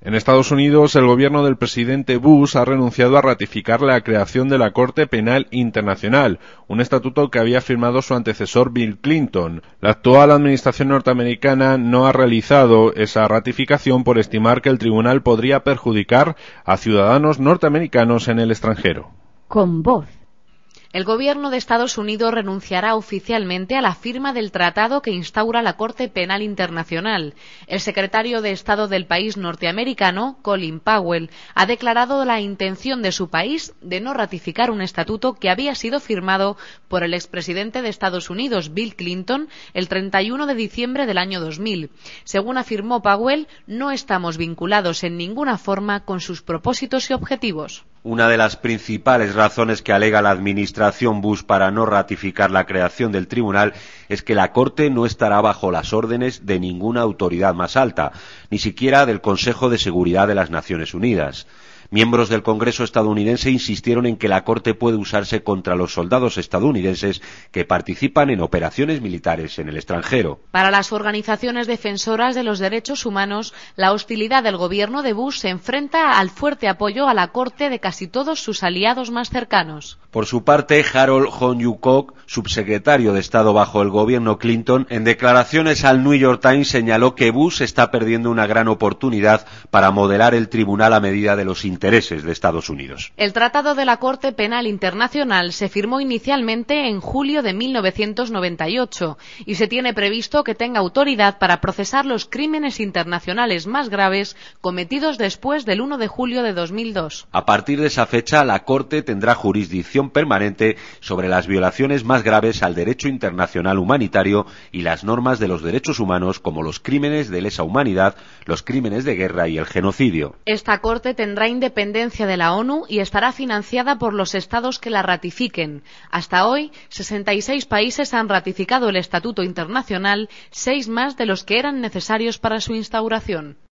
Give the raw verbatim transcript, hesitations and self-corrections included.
En Estados Unidos, el gobierno del presidente Bush ha renunciado a ratificar la creación de la Corte Penal Internacional, un estatuto que había firmado su antecesor Bill Clinton. La actual administración norteamericana no ha realizado esa ratificación por estimar que el tribunal podría perjudicar a ciudadanos norteamericanos en el extranjero. Con voz. El gobierno de Estados Unidos renunciará oficialmente a la firma del tratado que instaura la Corte Penal Internacional. El secretario de Estado del país norteamericano, Colin Powell, ha declarado la intención de su país de no ratificar un estatuto que había sido firmado por el expresidente de Estados Unidos, Bill Clinton, el treinta y uno de diciembre del año dos mil. Según afirmó Powell, no estamos vinculados en ninguna forma con sus propósitos y objetivos. Una de las principales razones que alega la administración Bush para no ratificar la creación del tribunal es que la Corte no estará bajo las órdenes de ninguna autoridad más alta, ni siquiera del Consejo de Seguridad de las Naciones Unidas. Miembros del Congreso estadounidense insistieron en que la Corte puede usarse contra los soldados estadounidenses que participan en operaciones militares en el extranjero. Para las organizaciones defensoras de los derechos humanos, la hostilidad del gobierno de Bush se enfrenta al fuerte apoyo a la Corte de casi todos sus aliados más cercanos. Por su parte, Harold Honeycutt, subsecretario de Estado bajo el gobierno Clinton, en declaraciones al New York Times señaló que Bush está perdiendo una gran oportunidad para modelar el tribunal a medida de los intereses de Estados Unidos. El Tratado de la Corte Penal Internacional se firmó inicialmente en julio de mil novecientos noventa y ocho y se tiene previsto que tenga autoridad para procesar los crímenes internacionales más graves cometidos después del uno de julio de dos mil dos. A partir de esa fecha, la Corte tendrá jurisdicción permanente sobre las violaciones más graves al derecho internacional humanitario y las normas de los derechos humanos, como los crímenes de lesa humanidad, los crímenes de guerra y el genocidio. Esta Corte tendrá independencia de la ONU y estará financiada por los estados que la ratifiquen. Hasta hoy, sesenta y seis países han ratificado el Estatuto Internacional, seis más de los que eran necesarios para su instauración.